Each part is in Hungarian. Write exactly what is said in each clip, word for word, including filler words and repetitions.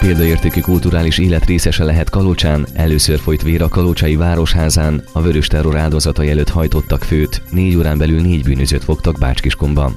Példaértékű kulturális élet részese lehet Kalocsán, először folyt vér a kalocsai városházán, a vörös terror áldozatai előtt hajtottak főt, négy órán belül négy bűnözőt fogtak Bács-Kiskunban.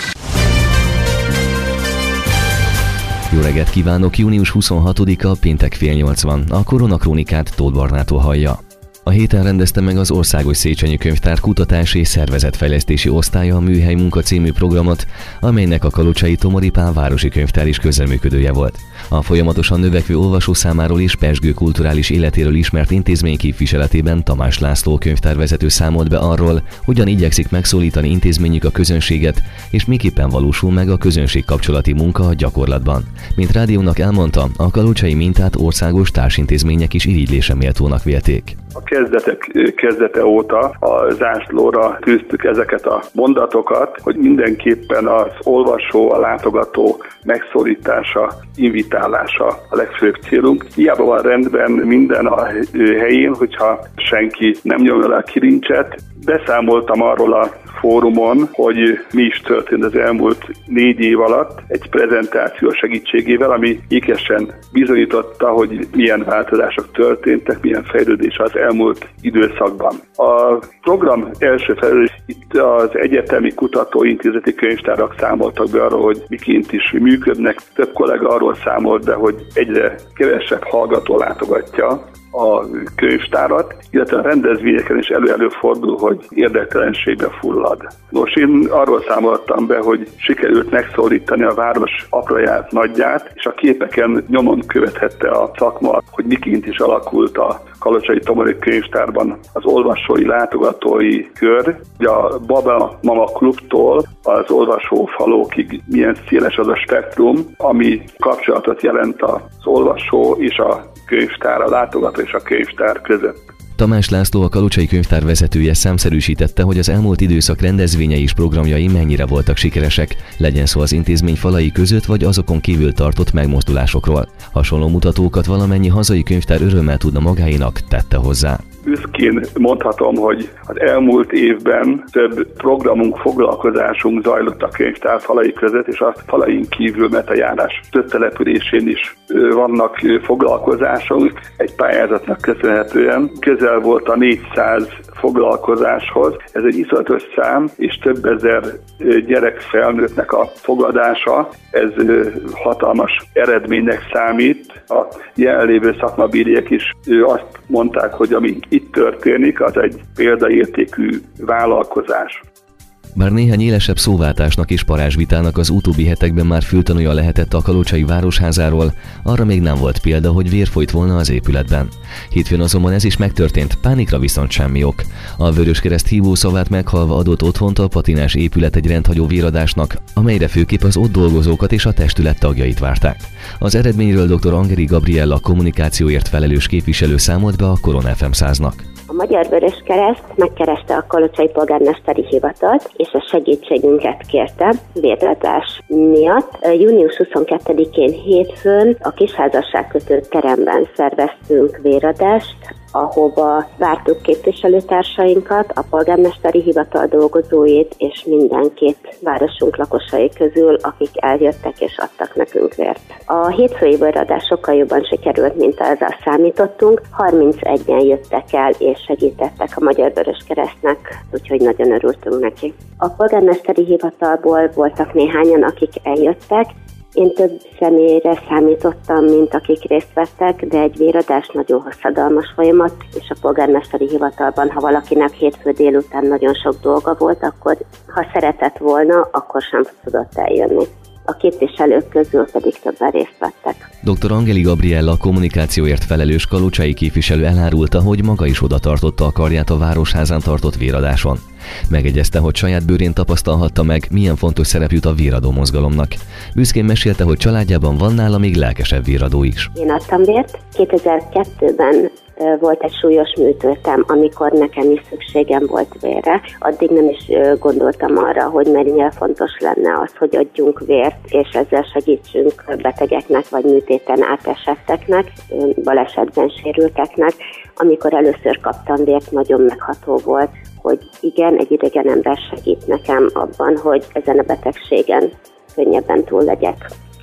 Jó reggelt kívánok, június huszonhatodika, péntek fél nyolc van, a Koronakrónikát Tóth Barnától hallja. A héten rendezte meg az Országos Széchenyi Könyvtár Kutatási és Szervezetfejlesztési Osztálya a Műhely Munka című programot, amelynek a kalocsai Tomori Pál városi könyvtár is közreműködője volt. A folyamatosan növekvő olvasó számáról és pezsgő kulturális életéről ismert intézmény képviseletében Tamás László könyvtárvezető számolt be arról, hogyan igyekszik megszólítani intézményük a közönséget, és miképpen valósul meg a közönség kapcsolati munka a gyakorlatban. Mint rádiónak elmondta, a kalocsai mintát országos társintézmények is irigylése méltónak vélték. A kezdetek kezdete óta a zászlóra tűztük ezeket a mondatokat, hogy mindenképpen az olvasó, a látogató megszólítása, invitálása a legfőbb célunk. Hiába van rendben minden a helyén, hogyha senki nem nyomja le a kilincset. Beszámoltam arról a fórumon, hogy mi is történt az elmúlt négy év alatt egy prezentáció segítségével, ami ékesen bizonyította, hogy milyen változások történtek, milyen fejlődés az elmúlt időszakban. A program első felelős itt az egyetemi kutatóintézeti könyvtárak számoltak be arról, hogy miként is működnek. Több kollega arról számolt be, hogy egyre kevesebb hallgató látogatja a könyvtárat, illetve a rendezvényeken is elő-elő fordul, hogy érdektelenségbe fullad. Nos, én arról számoltam be, hogy sikerült megszólítani a város apraját, nagyját, és a képeken nyomon követhette a szakma, hogy miként is alakult a Kalocsai Tomori Könyvtárban az olvasói, látogatói kör. A Baba Mama Klubtól az olvasófalókig milyen széles az a spektrum, ami kapcsolatot jelent az olvasó és a könyvtár, a látogató és a könyvtár között. Tamás László, a kalocsai könyvtár vezetője számszerűsítette, hogy az elmúlt időszak rendezvényei és programjai mennyire voltak sikeresek, legyen szó az intézmény falai között vagy azokon kívül tartott megmozdulásokról. Hasonló mutatókat valamennyi hazai könyvtár örömmel tudna magáénak, tette hozzá. Büszkén mondhatom, hogy az elmúlt évben több programunk, foglalkozásunk zajlott a könyvtár falai között, és a falain kívül, mert a járás több településén is vannak foglalkozások. Egy pályázatnak köszönhetően közel volt a négyszáz foglalkozáshoz. Ez egy iszonyatos szám, és több ezer gyerek felnőttnek a fogadása. Ez hatalmas eredménynek számít. A jelenlévő szakmabíriek is azt mondták, hogy ami itt történik, az egy példaértékű vállalkozás. Bár néhány élesebb szóváltásnak és parázsvitának az utóbbi hetekben már fültanúja lehetett a kalocsai városházáról, arra még nem volt példa, hogy vér folyt volna az épületben. Hétfőn azonban ez is megtörtént, pánikra viszont semmi ok. A Vöröskereszt hívószavát meghalva adott otthont a patinás épület egy rendhagyó véradásnak, amelyre főképp az ott dolgozókat és a testület tagjait várták. Az eredményről dr. Angeli Gabriella kommunikációért felelős képviselő számolt be a Korona ef em száznak. A Magyar Vöröskereszt megkereste a kalocsai polgármesteri hivatalt, és a segítségünket kérte véradás miatt. június huszonkettedikén hétfőn a Kisházasságkötő teremben szerveztünk véradást, ahova vártuk képviselőtársainkat, a polgármesteri hivatal dolgozóit és mindenkit városunk lakosai közül, akik eljöttek és adtak nekünk vért. A hétfői véradás sokkal jobban sikerült, mint ezzel számítottunk. harmincegyen jöttek el és segítettek a Magyar Vöröskeresztnek, úgyhogy nagyon örültünk neki. A polgármesteri hivatalból voltak néhányan, akik eljöttek. Én több személyre számítottam, mint akik részt vettek, de egy véradás nagyon hosszadalmas folyamat, és a polgármesteri hivatalban, ha valakinek hétfő délután nagyon sok dolga volt, akkor ha szeretett volna, akkor sem tudott eljönni. A képviselők közül pedig többen részt vettek. dr. Angeli Gabriella, a kommunikációért felelős kalocsai képviselő elárulta, hogy maga is oda tartotta a karját a városházán tartott véradáson. Megegyezte, hogy saját bőrén tapasztalhatta meg, milyen fontos szerep jut a véradó mozgalomnak. Büszkén mesélte, hogy családjában van nála még lelkesebb véradó is. Én adtam vért. kétezer-kettőben volt egy súlyos műtőtem, amikor nekem is szükségem volt vérre. Addig nem is gondoltam arra, hogy mennyire fontos lenne az, hogy adjunk vért, és ezzel segítsünk betegeknek, vagy műtéten átesetteknek, balesetben sérülteknek. Amikor először kaptam vért, nagyon megható volt, hogy igen, egy idegen ember segít nekem abban, hogy ezen a betegségen könnyebben túl legyek.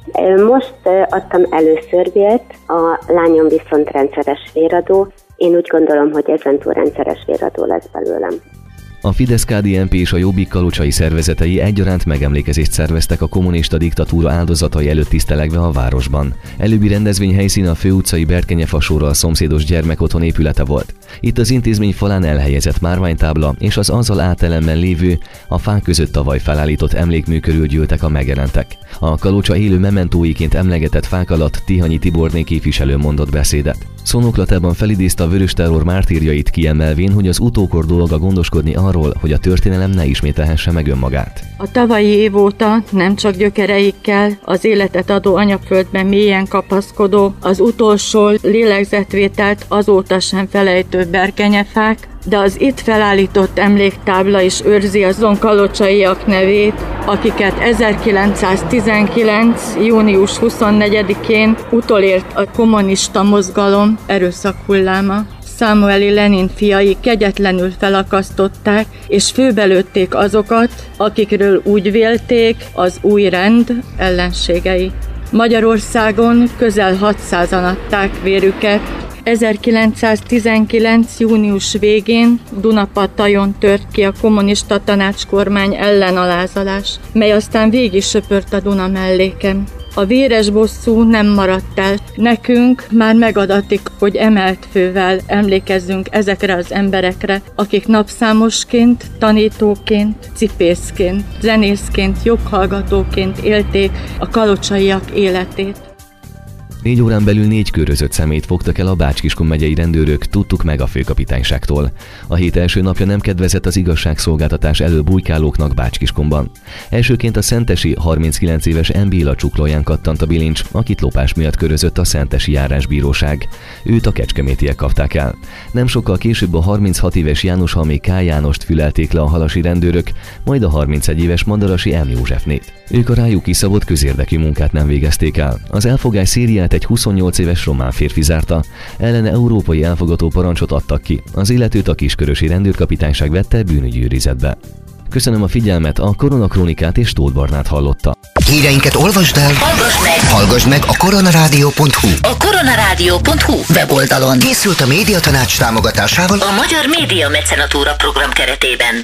Most adtam először vért, a lányom viszont rendszeres véradó. Én úgy gondolom, hogy ezentúl rendszeres véradó lesz belőlem. A Fidesz-ká dé en pé és a Jobbik kalocsai szervezetei egyaránt megemlékezést szerveztek a kommunista diktatúra áldozatai előtt tisztelegve a városban. Előbbi rendezvény helyszíne a főutcai Berkenye-fasóral szomszédos gyermekotthon épülete volt. Itt az intézmény falán elhelyezett márványtábla és az azzal átelemben lévő, a fák között tavaly felállított emlékmű körül gyűltek a megjelentek. A Kalocsa élő mementóiként emlegetett fák alatt Tihanyi Tiborné képviselő mondott beszédet. Szónoklatában felidézte a vörös terror mártírjait, kiemelvén, hogy az utókor dolga gondoskodni arról, hogy a történelem ne ismételhesse meg önmagát. A tavalyi év óta nem csak gyökereikkel, az életet adó anyaföldben mélyen kapaszkodó, az utolsó lélegzetvételt azóta sem felejtő berkenyefák, de az itt felállított emléktábla is őrzi azon kalocsaiak nevét, akiket ezerkilencszáztizenkilenc. június huszonnegyedikén utolért a kommunista mozgalom erőszakhulláma. Samueli Lenin fiai kegyetlenül felakasztották és főbelőtték azokat, akikről úgy vélték, az új rend ellenségei. Magyarországon közel hatszázan adták vérüket. ezerkilencszáztizenkilenc. június végén Dunapattajon tört ki a kommunista tanácskormány ellenalázalás, mely aztán végig söpört a Duna melléken. A véres bosszú nem maradt el. Nekünk már megadatik, hogy emelt fővel emlékezzünk ezekre az emberekre, akik napszámosként, tanítóként, cipészként, zenészként, joghallgatóként élték a kalocsaiak életét. Négy órán belül négy körözött szemét fogtak el a Bács-Kiskun megyei rendőrök, tudtuk meg a főkapitányságtól. A hét első napja nem kedvezett az igazságszolgáltatás elől bujkálóknak Bács-Kiskunban. Elsőként a szentesi harminckilenc éves M. Béla csuklóján kattant a bilincs, akit lopás miatt körözött a szentesi járásbíróság. Őt a kecskemétiek kapták el. Nem sokkal később a harminchat éves János Halmé K. Jánost fülelték le a halasi rendőrök, majd a harmincegy éves Madarasi M. Józsefnét. Ők a rájuk kiszabott közérdekű munkát nem végezték el. Az elfogás szériát egy huszonnyolc éves román férfi zárta, ellene európai elfogató parancsot adtak ki. Az illetőt a Kiskörösi rendőrkapitányság vette bűnügyi őrizetbe. Köszönöm a figyelmet, a Koronakrónikát és Tóth Barnát hallotta. Híreinket olvasd el, hallgass meg, hallgass meg a koronarádió pont hu. A koronarádió pont hu weboldalon Készült a Médiatanács támogatásával a Magyar Média Mecenatúra program keretében.